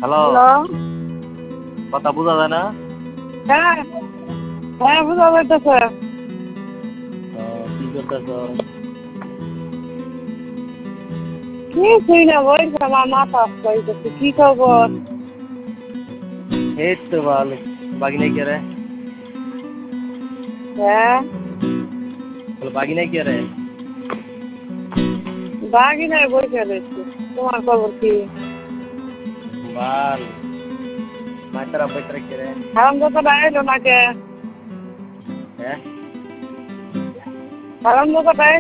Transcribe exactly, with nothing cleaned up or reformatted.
Hello hello কথা বোঝা যায় না? হ্যাঁ হ্যাঁ বুঝা যাইতেছে। ও, কি করতেছ? কিছুই না, বলছি আমার মাথা আসতে কি খবর? এই তো ভালো। বাগিনা কে রে? হ্যাঁ বলো বাগিনা কে রে? বাগি নাই, বসে রয়েছি। তোমার খবর কি? বাল মাইতারা পয়তারা কে রে? হারাম দাদা এলো না কে? হ্যাঁ হারাম দাদা